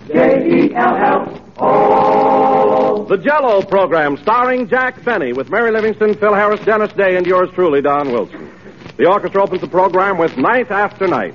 J-E-L-L-O. The Jell-O program, starring Jack Benny, with Mary Livingston, Phil Harris, Dennis Day, and yours truly, Don Wilson. The orchestra opens the program with Night After Night.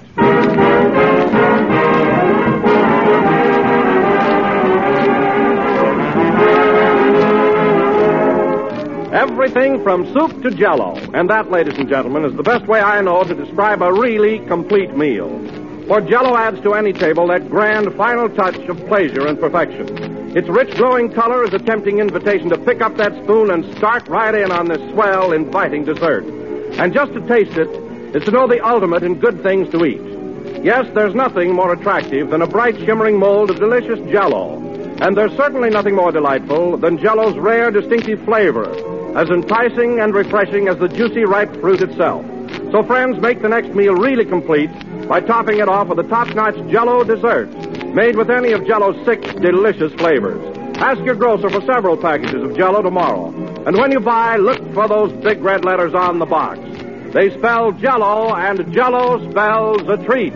Everything from soup to Jell-O. And that, ladies and gentlemen, is the best way I know to describe a really complete meal. For Jell-O adds to any table that grand final touch of pleasure and perfection. Its rich, glowing color is a tempting invitation to pick up that spoon and start right in on this swell, inviting dessert. And just to taste it is to know the ultimate in good things to eat. Yes, there's nothing more attractive than a bright, shimmering mold of delicious Jell-O. And there's certainly nothing more delightful than Jell-O's rare, distinctive flavor, as enticing and refreshing as the juicy, ripe fruit itself. So, friends, make the next meal really complete by topping it off with a top-notch Jell-O dessert, made with any of Jell-O's 6 delicious flavors. Ask your grocer for several packages of Jell-O tomorrow. And when you buy, look for those big red letters on the box. They spell Jell-O, and Jell-O spells a treat.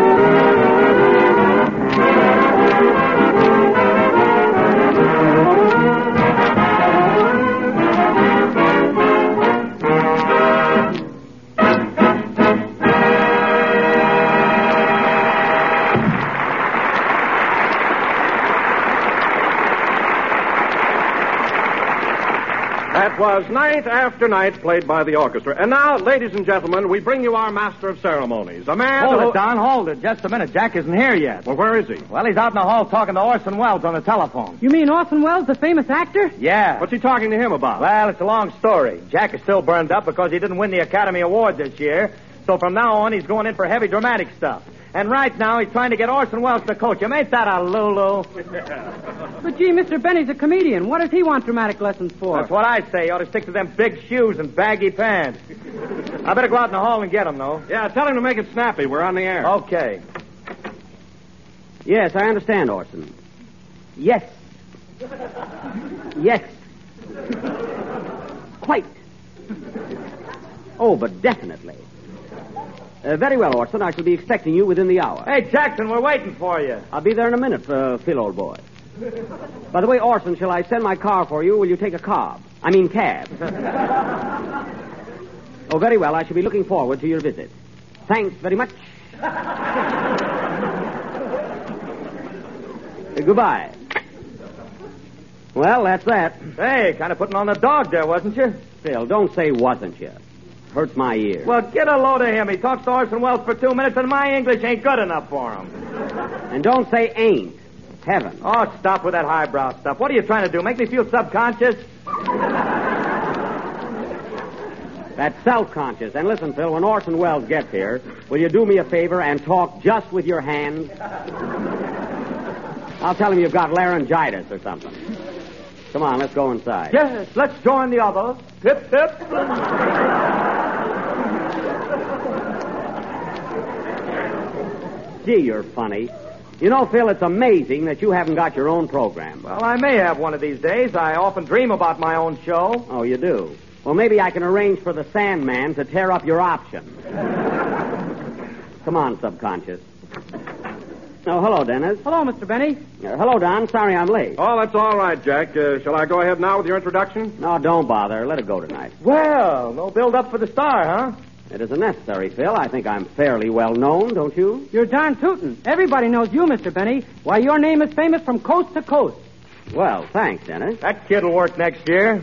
That was Night After Night, played by the orchestra. And now, ladies and gentlemen, we bring you our master of ceremonies, a man Hold who... it, Don, hold it. Just a minute. Jack isn't here yet. Well, where is he? Well, he's out in the hall talking to Orson Welles on the telephone. You mean Orson Welles, the famous actor? Yeah. What's he talking to him about? Well, it's a long story. Jack is still burned up because he didn't win the Academy Award this year. So from now on, he's going in for heavy dramatic stuff. And right now, he's trying to get Orson Welles to coach him. Ain't that a Lulu? But, gee, Mr. Benny's a comedian. What does he want dramatic lessons for? That's what I say. You ought to stick to them big shoes and baggy pants. I better go out in the hall and get him, though. Yeah, tell him to make it snappy. We're on the air. Okay. Yes, I understand, Orson. Yes. Yes. Quite. Oh, but definitely. Very well, Orson. I shall be expecting you within the hour. Hey, Jackson, we're waiting for you. I'll be there in a minute, Phil, old boy. By the way, Orson, shall I send my car for you, or will you take a cab? Oh, very well. I shall be looking forward to your visit. Thanks very much. Goodbye. Well, that's that. Hey, kind of putting on the dog there, wasn't you? Phil, don't say wasn't you. Hurts my ears. Well, get a load of him. He talks to Orson Welles for 2 minutes, and my English ain't good enough for him. And don't say ain't. Heaven. Oh, stop with that highbrow stuff. What are you trying to do, make me feel subconscious? That's self-conscious. And listen, Phil, when Orson Welles gets here, will you do me a favor and talk just with your hands? I'll tell him you've got laryngitis or something. Come on, let's go inside. Yes, let's join the others. Hip, hip. Gee, you're funny. You know, Phil, it's amazing that you haven't got your own program. Well, I may have one of these days. I often dream about my own show. Oh, you do? Well, maybe I can arrange for the Sandman to tear up your option. Come on, subconscious. Oh, hello, Dennis. Hello, Mr. Benny. Hello, Don. Sorry I'm late. Oh, that's all right, Jack. Shall I go ahead now with your introduction? No, don't bother. Let it go tonight. Well, no build-up for the star, huh? It isn't necessary, Phil. I think I'm fairly well known, don't you? You're darn tootin'. Everybody knows you, Mr. Benny. Why, your name is famous from coast to coast. Well, thanks, Dennis. That kid'll work next year.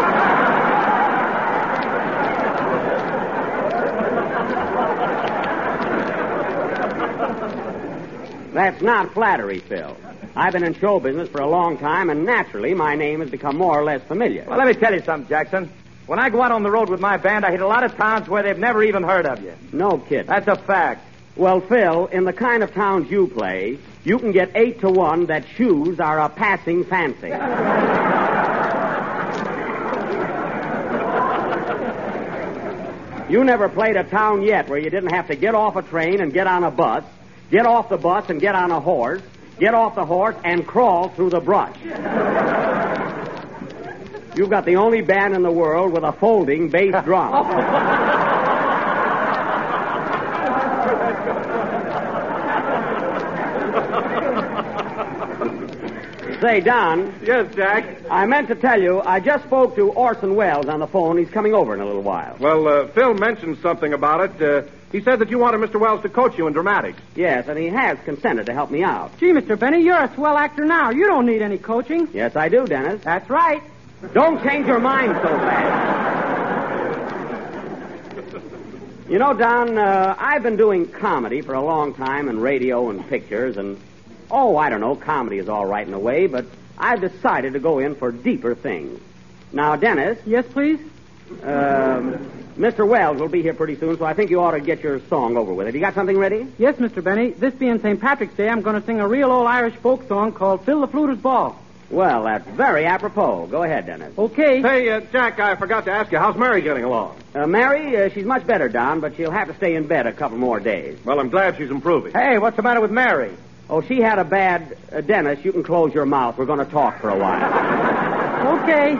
That's not flattery, Phil. I've been in show business for a long time, and naturally, my name has become more or less familiar. Well, let me tell you something, Jackson. When I go out on the road with my band, I hit a lot of towns where they've never even heard of you. No kidding. That's a fact. Well, Phil, in the kind of towns you play, you can get 8 to 1 that shoes are a passing fancy. You never played a town yet where you didn't have to get off a train and get on a bus, get off the bus and get on a horse, get off the horse and crawl through the brush. You've got the only band in the world with a folding bass drum. Say, Don, Yes, Jack. I meant to tell you, I just spoke to Orson Welles on the phone. He's coming over in a little while. Well, Phil mentioned something about it. He said that you wanted Mr. Wells to coach you in dramatics. Yes, and he has consented to help me out. Gee, Mr. Benny, you're a swell actor now. You don't need any coaching. Yes, I do, Dennis. That's right. Don't change your mind so fast. You know, Don, I've been doing comedy for a long time in radio and pictures, and, I don't know, comedy is all right in a way, but I've decided to go in for deeper things. Now, Dennis. Yes, please? Mr. Wells will be here pretty soon, so I think you ought to get your song over with. Have you got something ready? Yes, Mr. Benny. This being St. Patrick's Day, I'm going to sing a real old Irish folk song called Phil the Fluter's Ball. Well, that's very apropos. Go ahead, Dennis. Okay. Hey, Jack, I forgot to ask you, how's Mary getting along? Mary, she's much better, Don, but she'll have to stay in bed a couple more days. Well, I'm glad she's improving. Hey, what's the matter with Mary? Oh, she had a bad... Dennis, you can close your mouth. We're going to talk for a while. Okay.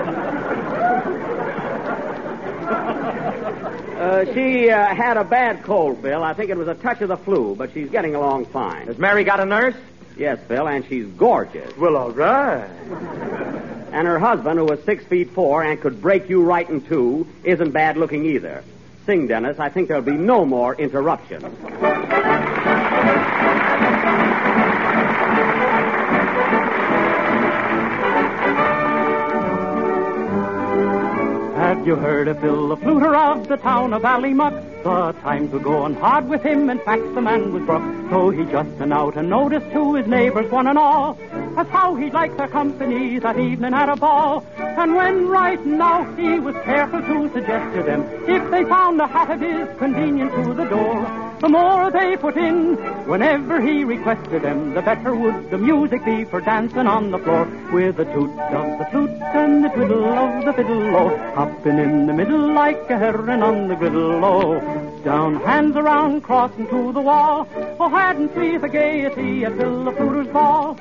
She had a bad cold, Phil. I think it was a touch of the flu, but she's getting along fine. Has Mary got a nurse? Yes, Phil, and she's gorgeous. Well, all right. And her husband, who was 6'4" and could break you right in two, isn't bad looking either. Sing, Dennis. I think there'll be no more interruptions. Have you heard of Phil the Fluter of the town of Ballymuck? The times were going hard with him, in fact the man was broke. So he just sent out a notice to his neighbors, one and all, as how he'd like their company that evening at a ball. And when right now he was careful to suggest to them, if they found a hat of his convenient to the door, the more they put in, whenever he requested them, the better would the music be for dancing on the floor. With the toot of the flute and the twiddle of the fiddle, oh, hopping in the middle like a heron on the griddle, oh, down, hands around, crossing to the wall, oh, hadn't we the gaiety at Phil the Fluter's ball?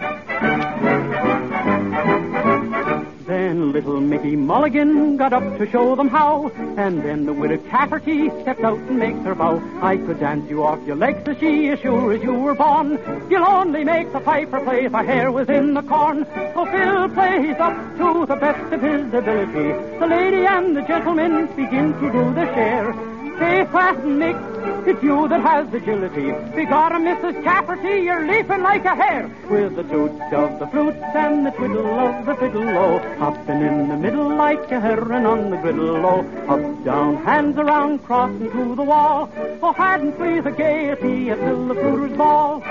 Then little Mickey Mulligan got up to show them how, and then the widow Cafferty stepped out and makes her vow. I could dance you off your legs, says she, as sure as you were born. You'll only make the piper play if her hair was in the corn. So Phil plays up to the best of his ability. The lady and the gentleman begin to do their share. Say, fast and mix, it's you that has agility. Begorra, Mrs. Cafferty, you're leaping like a hare. With the toot of the flute and the twiddle of the fiddle, oh, hopping in the middle like a heron on the griddle, oh, up, down, hands around, crossing to the wall. Oh, hadn't we the gaiety at Phil the Fluter's ball?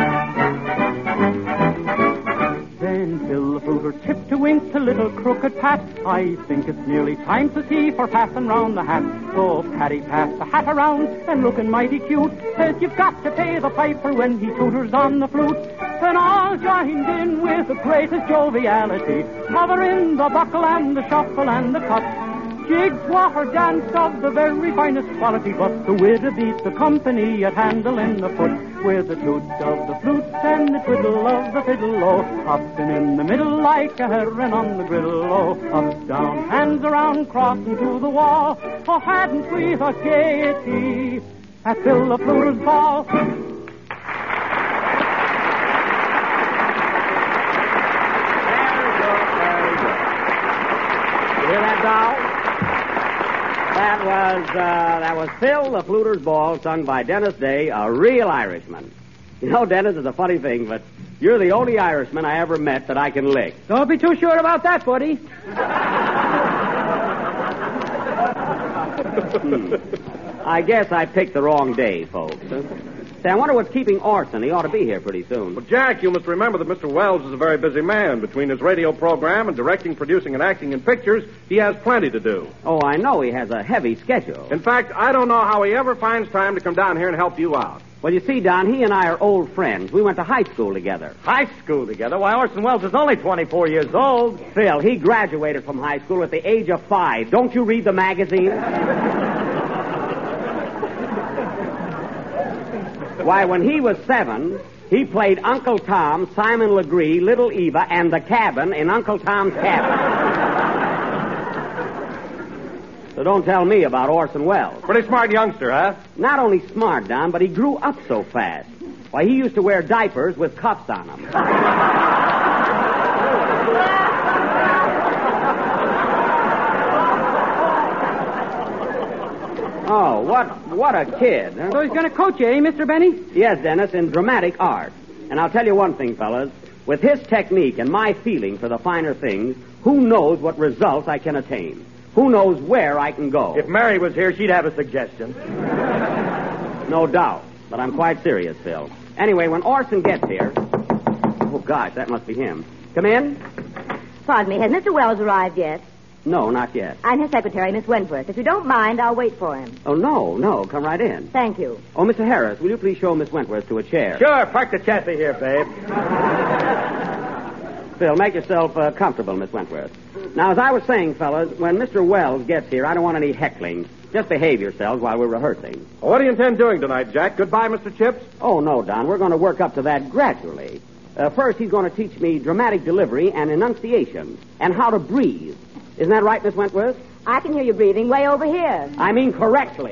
Then Phil the Fluter tipped to wink to little crooked Pat. I think it's nearly time to see for passing round the hat. So Paddy passed the hat around and looking mighty cute, says you've got to pay the piper when he tooters on the flute. Then all joined in with the greatest joviality, covering the buckle and the shuffle and the cut. Jigs were danced of the very finest quality, but the widow beat the company at handling the foot. With the toot of the flute and the twiddle of the fiddle, oh, hopping in the middle like a heron on the griddle, oh, up, down, hands around, crossing to the wall. Oh, hadn't we the gaiety at Phil the Fluter's ball? Very good. You hear that, Doll? That was Phil the Fluter's Ball, sung by Dennis Day, a real Irishman. You know, Dennis, it's a funny thing, but you're the only Irishman I ever met that I can lick. Don't be too sure about that, buddy. I guess I picked the wrong day, folks. Say, I wonder what's keeping Orson. He ought to be here pretty soon. Well, Jack, you must remember that Mr. Wells is a very busy man. Between his radio program and directing, producing, and acting in pictures, he has plenty to do. Oh, I know. He has a heavy schedule. In fact, I don't know how he ever finds time to come down here and help you out. Well, you see, Don, he and I are old friends. We went to high school together. High school together? Why, Orson Welles is only 24 years old. Phil, he graduated from high school at the age of 5. Don't you read the magazine? Why, when he was 7, he played Uncle Tom, Simon Legree, Little Eva, and the cabin in Uncle Tom's Cabin. So don't tell me about Orson Welles. Pretty smart youngster, huh? Not only smart, Don, but he grew up so fast. Why, he used to wear diapers with cuffs on them. Oh, what a kid. Huh? So he's going to coach you, eh, Mr. Benny? Yes, Dennis, in dramatic art. And I'll tell you one thing, fellas. With his technique and my feeling for the finer things, who knows what results I can attain? Who knows where I can go? If Mary was here, she'd have a suggestion. No doubt. But I'm quite serious, Phil. Anyway, when Orson gets here... Oh, gosh, that must be him. Come in? Pardon me, has Mr. Wells arrived yet? No, not yet. I'm his secretary, Miss Wentworth. If you don't mind, I'll wait for him. Oh, no. Come right in. Thank you. Oh, Mr. Harris, will you please show Miss Wentworth to a chair? Sure, park the chassis here, babe. Phil, make yourself comfortable, Miss Wentworth. Now, as I was saying, fellas, when Mr. Wells gets here, I don't want any heckling. Just behave yourselves while we're rehearsing. What do you intend doing tonight, Jack? Goodbye, Mr. Chips? Oh, no, Don. We're going to work up to that gradually. First, he's going to teach me dramatic delivery and enunciation and how to breathe. Isn't that right, Miss Wentworth? I can hear you breathing way over here. I mean correctly.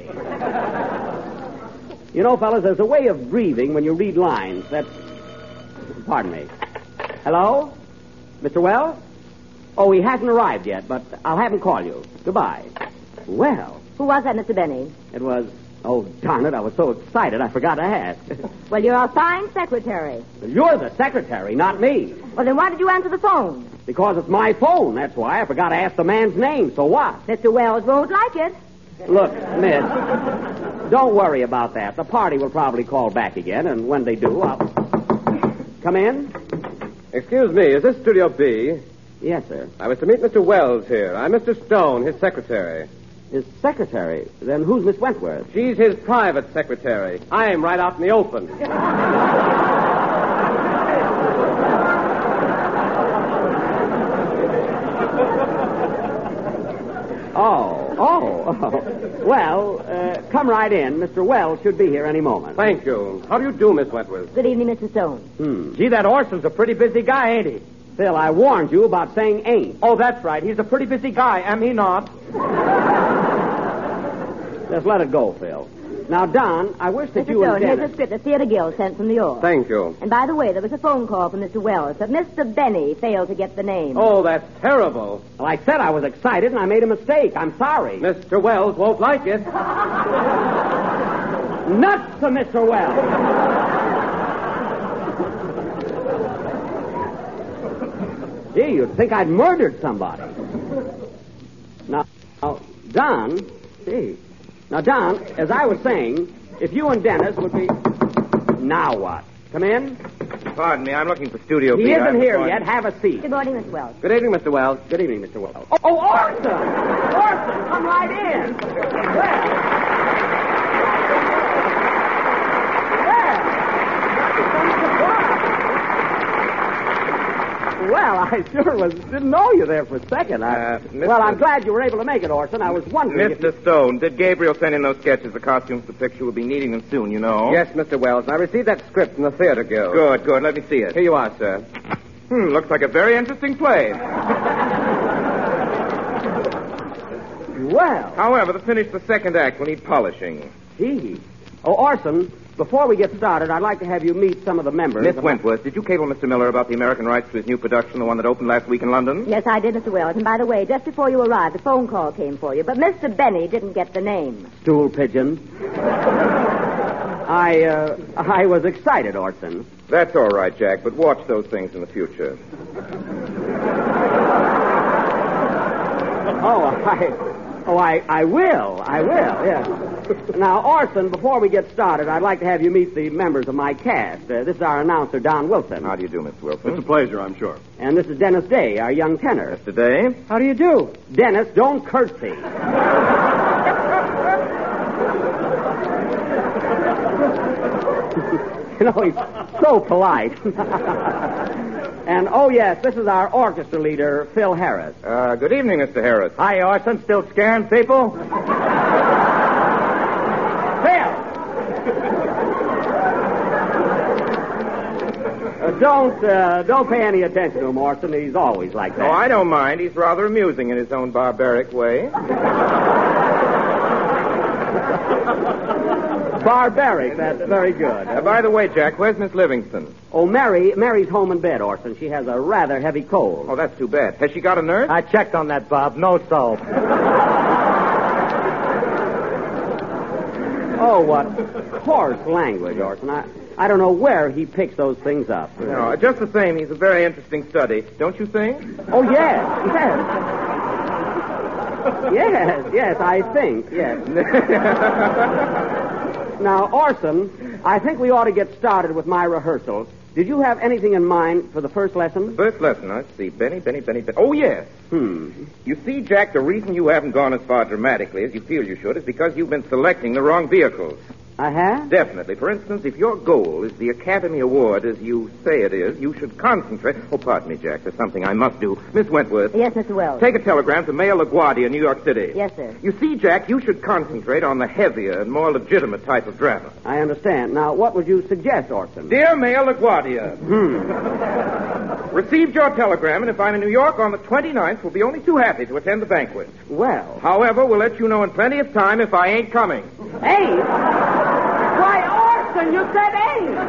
You know, fellas, there's a way of breathing when you read lines that's... Pardon me. Hello? Mr. Wells? Oh, he hasn't arrived yet, but I'll have him call you. Goodbye. Well... Who was that, Mr. Benny? It was... Oh, darn it, I was so excited I forgot to ask. Well, you're a fine secretary. You're the secretary, not me. Well, then why did you answer the phone? Because it's my phone, that's why. I forgot to ask the man's name, so what? Mr. Wells won't like it. Look, miss, don't worry about that. The party will probably call back again, and when they do, I'll... Come in? Excuse me, is this Studio B? Yes, sir. I was to meet Mr. Wells here. I'm Mr. Stone, his secretary. His secretary? Then who's Miss Wentworth? She's his private secretary. I'm right out in the open. Oh. Well, come right in. Mr. Wells should be here any moment. Thank you. How do you do, Miss Wentworth? Good evening, Mr. Stone. Gee, that Orson's a pretty busy guy, ain't he? Phil, I warned you about saying ain't. Oh, that's right. He's a pretty busy guy, am he not? Just let it go, Phil. Now, Don, I wish that Mr. you Stone, and here's Dennis... a script the Theater Guild sent from New York. Thank you. And by the way, there was a phone call from Mr. Wells, but Mr. Benny failed to get the name. Oh, that's terrible. Well, I said I was excited, and I made a mistake. I'm sorry. Mr. Wells won't like it. Nuts to Mr. Wells. Gee, you'd think I'd murdered somebody. Now, Don, gee. Now, Don, as I was saying, if you and Dennis would be... Now what? Come in? Pardon me, I'm looking for Studio B. He isn't here yet. Have a seat. Good morning, Mr. Wells. Good evening, Mr. Wells. Good evening, Mr. Wells. Oh, Orson! Orson, come right in. Well, I sure didn't know you there for a second. Well, I'm glad you were able to make it, Orson. I was wondering Mr. Stone, did Gabriel send in those sketches? The costumes for the picture will be needing them soon, you know. Yes, Mr. Wells. I received that script from the Theater Guild. Good. Let me see it. Here you are, sir. Looks like a very interesting play. Well. However, to finish the second act, we'll need polishing. Gee. Oh, Orson, before we get started, I'd like to have you meet some of the members. Miss Wentworth, did you cable Mr. Miller about the American rights to his new production, the one that opened last week in London? Yes, I did, Mr. Wells. And by the way, just before you arrived, a phone call came for you. But Mr. Benny didn't get the name. Stool pigeon. I was excited, Orson. That's all right, Jack, but watch those things in the future. I will, yes. Now, Orson, before we get started, I'd like to have you meet the members of my cast. This is our announcer, Don Wilson. How do you do, Mr. Wilson? It's a pleasure, I'm sure. And this is Dennis Day, our young tenor. Mr. Day? How do you do? Dennis, don't curtsy. You know, he's so polite. And, oh, yes, this is our orchestra leader, Phil Harris. Good evening, Mr. Harris. Hi, Orson. Still scaring people? Phil! Don't pay any attention to him, Orson. He's always like that. Oh, I don't mind. He's rather amusing in his own barbaric way. Barbaric. That's very good. By the way, Jack, where's Miss Livingston? Oh, Mary's home in bed, Orson. She has a rather heavy cold. Oh, that's too bad. Has she got a nurse? I checked on that, Bob. No soap. Oh, what coarse language, Orson. I don't know where he picks those things up. No, just the same, he's a very interesting study. Don't you think? Oh, yes. Yes, I think, yes. Now, Orson, I think we ought to get started with my rehearsal. Did you have anything in mind for the first lesson? First lesson, let's see. Benny. Oh, yes. You see, Jack, the reason you haven't gone as far dramatically as you feel you should is because you've been selecting the wrong vehicles. I have? Definitely. For instance, if your goal is the Academy Award, as you say it is, you should concentrate... Oh, pardon me, Jack. There's something I must do. Miss Wentworth. Yes, Mr. Wells. Take a telegram to Mayor LaGuardia, New York City. Yes, sir. You see, Jack, you should concentrate on the heavier and more legitimate type of drama. I understand. Now, what would you suggest, Orson? Dear Mayor LaGuardia. Received your telegram, and if I'm in New York on the 29th, we'll be only too happy to attend the banquet. Well. However, we'll let you know in plenty of time if I ain't coming. Hey! Why, Orson, you said ain't!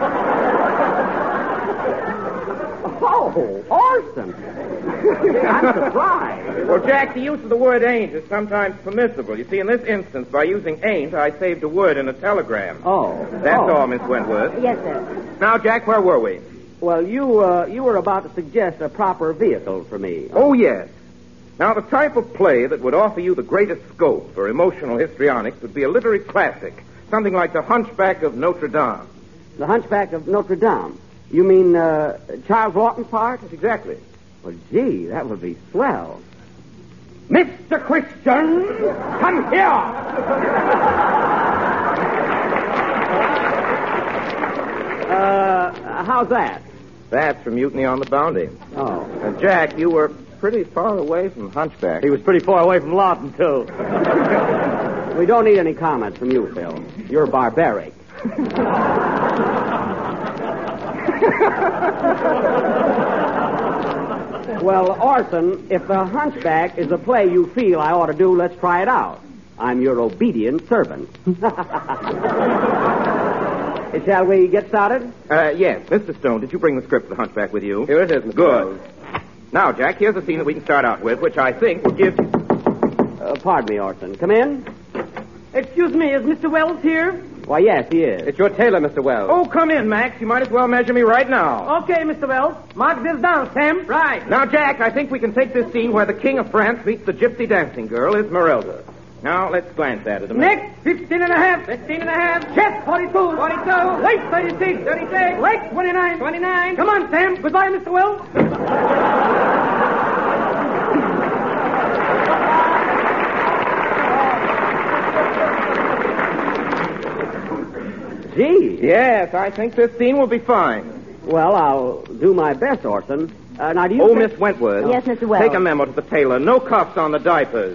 Oh, Orson. I'm surprised. Well, Jack, the use of the word ain't is sometimes permissible. You see, in this instance, by using ain't, I saved a word in a telegram. Oh. That's all, Miss Wentworth. Yes, sir. Now, Jack, where were we? Well, you were about to suggest a proper vehicle for me. Oh, yes. Now, the type of play that would offer you the greatest scope for emotional histrionics would be a literary classic, something like The Hunchback of Notre Dame. The Hunchback of Notre Dame? You mean Charles Lawton's part? Yes, exactly. Well, gee, that would be swell. Mr. Christian, come here! How's that? That's from Mutiny on the Bounty. Oh. Jack, you were pretty far away from Hunchback. He was pretty far away from Lawton, too. We don't need any comments from you, Phil. You're barbaric. Well, Orson, if The Hunchback is a play you feel I ought to do, let's try it out. I'm your obedient servant. Shall we get started? Yes. Mr. Stone, did you bring the script for The Hunchback with you? Here it is, Mr. Good. Now, Jack, here's a scene that we can start out with, which I think will give... Pardon me, Orson. Come in. Excuse me, is Mr. Wells here? Why, yes, he is. It's your tailor, Mr. Wells. Oh, come in, Max. You might as well measure me right now. Okay, Mr. Wells. Mark this down, Sam. Right. Now, Jack, I think we can take this scene where the King of France meets the gypsy dancing girl, Esmeralda. Now, let's glance at it a minute. Neck, 15 and a half. 15 and a half. Chest, 42. 42. Waist, 36. 36. Leg, 29. 29. Come on, Sam. Goodbye, Mr. Wells. Gee. Yes, I think this scene will be fine. Well, I'll do my best, Orson. Now, do you... Oh, Miss Wentworth. Yes, Mr. Wells. Take a memo to the tailor. No cuffs on the diapers.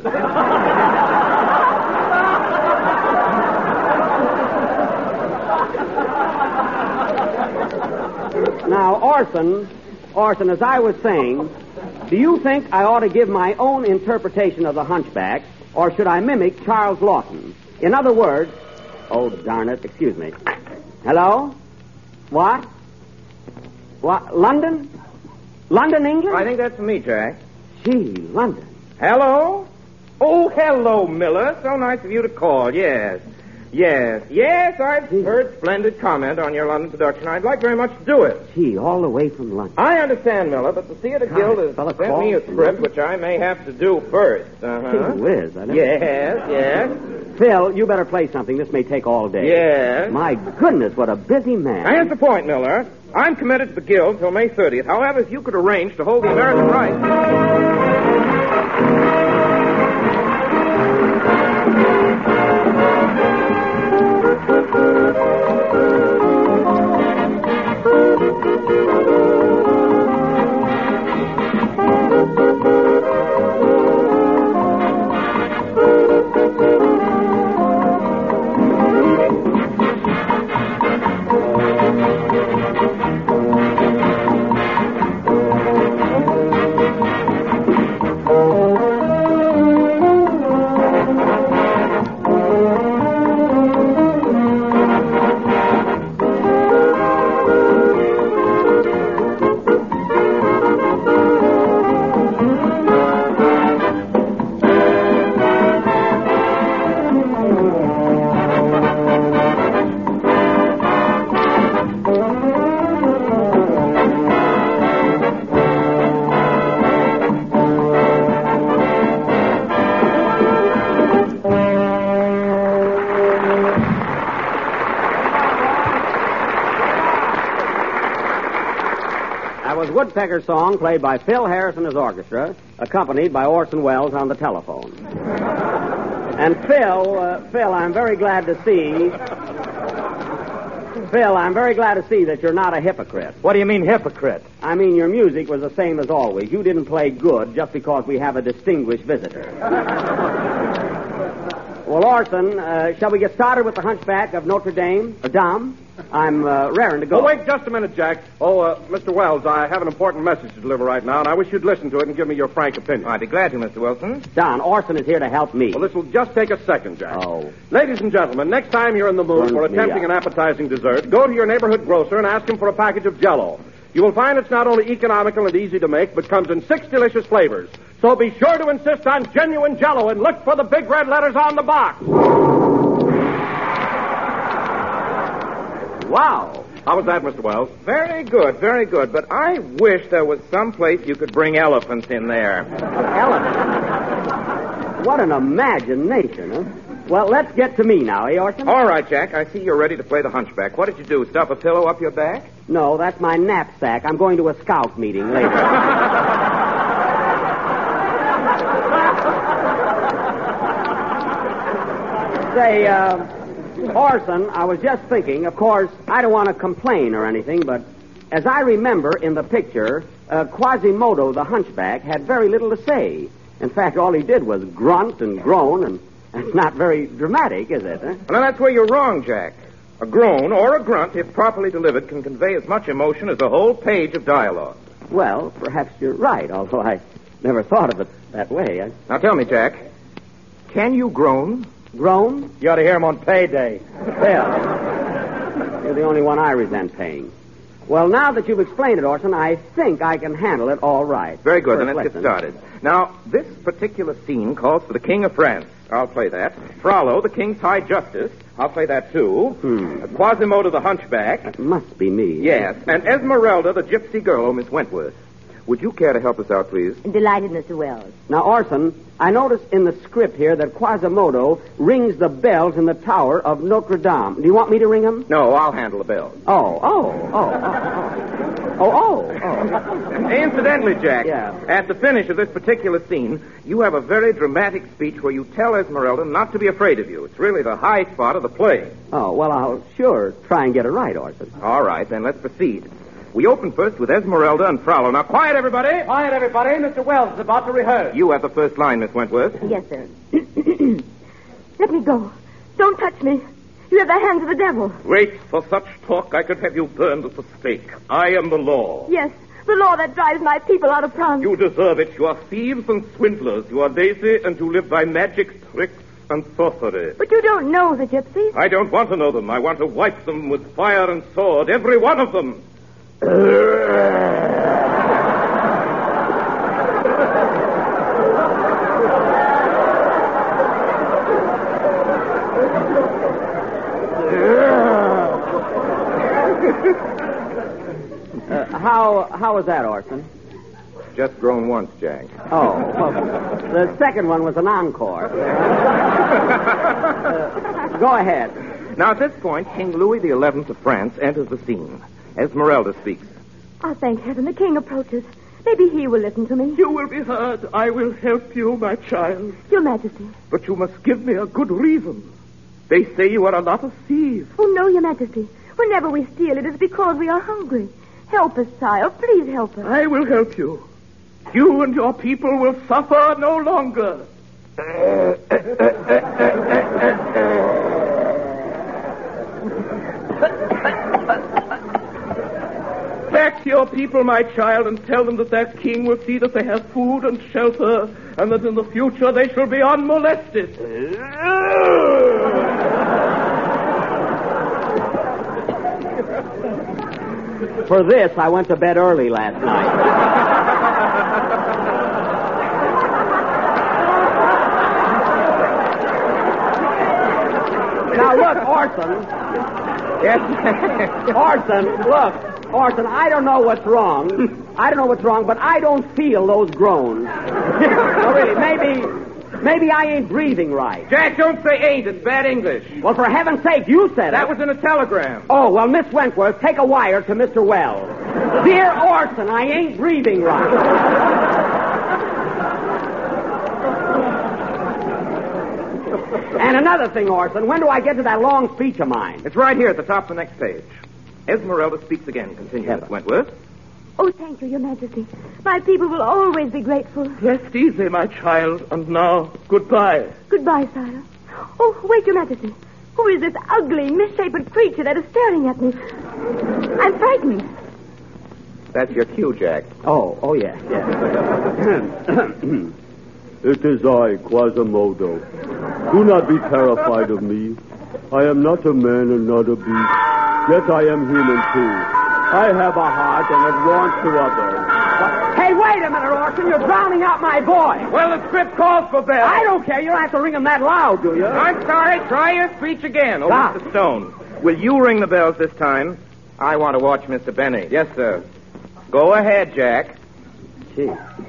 Now, Orson, as I was saying, do you think I ought to give my own interpretation of The Hunchback, or should I mimic Charles Lawton? In other words... Oh, darn it. Excuse me. Hello? What? What? London? London, England? I think that's for me, Jack. Gee, London. Hello? Oh, hello, Miller. So nice of you to call. Yes. I've heard splendid comment on your London production. I'd like very much to do it. Gee, all the way from London. I understand, Miller, but the Theater Guild has fella sent me a called script which I may have to do first. Gee whiz, I know. Yes. Phil, you better play something. This may take all day. Yes. My goodness, what a busy man. Now, here's the point, Miller. I'm committed to the Guild till May 30th. However, if you could arrange to hold the American rights... That was Woodpecker's song played by Phil Harris and his orchestra, accompanied by Orson Welles on the telephone. And Phil, I'm very glad to see... Phil, I'm very glad to see that you're not a hypocrite. What do you mean, hypocrite? I mean, your music was the same as always. You didn't play good just because we have a distinguished visitor. Well, Orson, shall we get started with the Hunchback of Notre Dame? Dame? I'm raring to go. Oh, wait just a minute, Jack. Oh, Mr. Wells, I have an important message to deliver right now, and I wish you'd listen to it and give me your frank opinion. I'd be glad to, Mr. Wilson. Don, Orson is here to help me. Well, this will just take a second, Jack. Oh. Ladies and gentlemen, next time you're in the mood for attempting an appetizing dessert, go to your neighborhood grocer and ask him for a package of Jell-O. You will find it's not only economical and easy to make, but comes in 6 delicious flavors. So be sure to insist on genuine Jell-O and look for the big red letters on the box. Wow. How was that, Mr. Wells? Very good, very good. But I wish there was some place you could bring elephants in there. Elephant. What an imagination, huh? Well, let's get to me now, eh, Orson? All right, Jack. I see you're ready to play the Hunchback. What did you do, stuff a pillow up your back? No, that's my knapsack. I'm going to a scout meeting later. Say, Orson, I was just thinking, of course, I don't want to complain or anything, but as I remember in the picture, Quasimodo the Hunchback had very little to say. In fact, all he did was grunt and groan, and that's not very dramatic, is it? Huh? Well, that's where you're wrong, Jack. A groan or a grunt, if properly delivered, can convey as much emotion as a whole page of dialogue. Well, perhaps you're right, although I never thought of it that way. Now tell me, Jack, can you groan? Groan? You ought to hear him on payday. Well, you're the only one I resent paying. Well, now that you've explained it, Orson, I think I can handle it all right. Very good, then First let's get started. Now, this particular scene calls for the King of France. I'll play that. Frollo, the King's High Justice. I'll play that, too. Quasimodo, the Hunchback. That must be me. Yes, and Esmeralda, the gypsy girl, Miss Wentworth. Would you care to help us out, please? Delighted, Mr. Wells. Now, Orson, I noticed in the script here that Quasimodo rings the bells in the tower of Notre Dame. Do you want me to ring them? No, I'll handle the bells. Oh. Incidentally, Jack, Yeah. at the finish of this particular scene, you have a very dramatic speech where you tell Esmeralda not to be afraid of you. It's really the high spot of the play. Oh, well, I'll sure try and get it right, Orson. All right, then let's proceed. We open first with Esmeralda and Frollo. Now, quiet, everybody. Quiet, everybody. Mr. Wells is about to rehearse. You have the first line, Miss Wentworth. Yes, sir. Let me go. Don't touch me. You have the hands of the devil. Wait, for such talk, I could have you burned at the stake. I am the law. Yes, the law that drives my people out of France. You deserve it. You are thieves and swindlers. You are lazy, and you live by magic tricks and sorcery. But you don't know the gypsies. I don't want to know them. I want to wipe them with fire and sword, every one of them. How was that, Orson? Just grown once, Jack. Oh, well, the second one was an encore. Go ahead. Now, at this point, King Louis XI of France enters the scene. Esmeralda speaks. Oh, thank heaven, the king approaches. Maybe he will listen to me. You will be heard. I will help you, my child. Your Majesty. But you must give me a good reason. They say you are a lot of thieves. Oh, no, Your Majesty. Whenever we steal, it is because we are hungry. Help us, sire. Please help us. I will help you. You and your people will suffer no longer. Back to your people, my child, and tell them that their king will see that they have food and shelter, and that in the future they shall be unmolested. For this, I went to bed early last night. Now, look, Orson. Yes. Orson, look. Orson, I don't know what's wrong, but I don't feel those groans. No, really, Maybe I ain't breathing right. Jack, don't say ain't. It's bad English. Well, for heaven's sake, you said That it. was in a telegram. Oh, well, Miss Wentworth, take a wire to Mr. Wells. Dear Orson, I ain't breathing right. And another thing, Orson, when do I get to that long speech of mine? It's right here at the top of the next page. Esmeralda speaks again. Continue, Miss Wentworth. Oh, thank you, Your Majesty. My people will always be grateful. Rest easy, my child. And now, goodbye. Goodbye, Sire. Oh, wait, Your Majesty. Who is this ugly, misshapen creature that is staring at me? I'm frightened. That's your cue, Jack. Oh, yes. It is I, Quasimodo. Do not be terrified of me. I am not a man and not a beast. Yet I am human, too. I have a heart and it wants to others. Hey, wait a minute, Orson. You're drowning out my voice. Well, the script calls for bells. I don't care. You don't have to ring them that loud, do you? I'm sorry. Try your speech again. Oh, Ah. Mr. Stone. Will you ring the bells this time? I want to watch Mr. Benny. Yes, sir. Go ahead, Jack. Gee.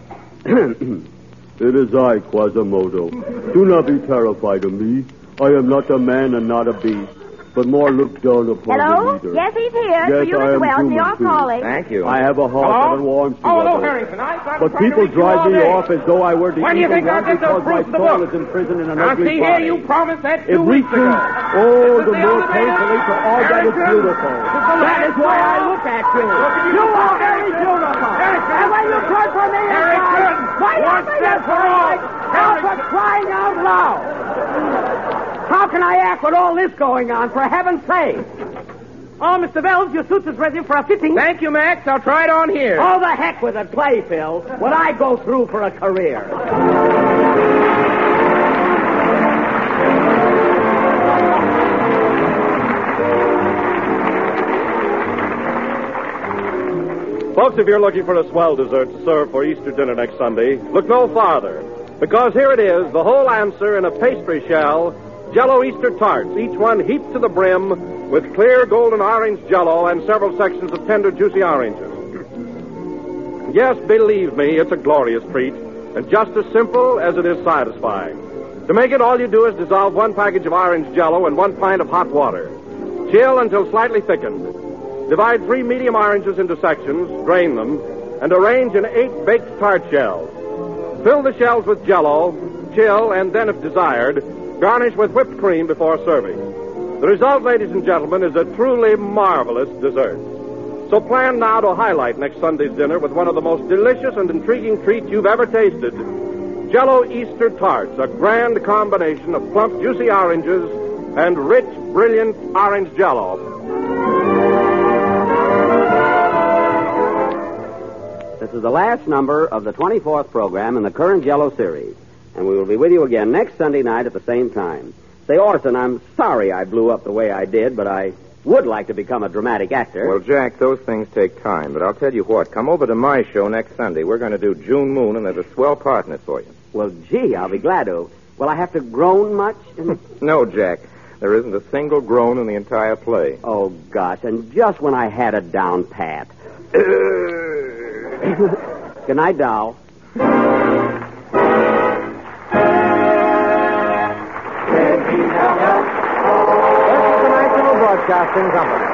It is I, Quasimodo. Do not be terrified of me. I am not a man and not a beast, but more look down upon Hello? the leader. Yes, he's here. Yes, For you, I Mr. am Wells, human, you're too. calling. Thank you. I have a heart Hello? that warms to Oh, hello, others. Harrington. I've But been trying to people reach you drive all me day. off as though I were the When do you evil think I'll one get those because my proofs of the soul book? is imprisoned in an Now, ugly see body. here, you promised that It 2 weeks reaches, ago. oh, Is the this more elevator? painfully for all that is Harrington? beautiful. That is why I look at you. You are very beautiful. And when you turn for me inside, why One not step for all. Now for crying out loud. How can I act with all this going on, for heaven's sake? Oh, Mr. Wells, your suit is ready for a fitting. Thank you, Max. I'll try it on here. Oh, the heck with it. Play, Phil. What I go through for a career. Folks, if you're looking for a swell dessert to serve for Easter dinner next Sunday, look no farther. Because here it is, the whole answer in a pastry shell, Jell-O Easter tarts, each one heaped to the brim with clear golden orange Jell-O and several sections of tender, juicy oranges. Yes, believe me, it's a glorious treat, and just as simple as it is satisfying. To make it, all you do is dissolve 1 package of orange Jell-O in 1 pint of hot water. Chill until slightly thickened. Divide 3 medium oranges into sections, drain them, and arrange in 8 baked tart shells. Fill the shells with Jell-O, chill, and then, if desired, garnish with whipped cream before serving. The result, ladies and gentlemen, is a truly marvelous dessert. So plan now to highlight next Sunday's dinner with one of the most delicious and intriguing treats you've ever tasted. Jell-O Easter tarts, a grand combination of plump, juicy oranges and rich, brilliant orange Jell-O. This is the last number of the 24th program in the current Jell-O series. And we will be with you again next Sunday night at the same time. Say, Orson, I'm sorry I blew up the way I did, but I would like to become a dramatic actor. Well, Jack, those things take time. But I'll tell you what. Come over to my show next Sunday. We're going to do June Moon, and there's a swell part in it for you. Well, gee, I'll be glad to. Will I have to groan much? No, Jack. There isn't a single groan in the entire play. Oh, gosh, and just when I had it down pat. Good night, doll. This is the National Broadcasting Company.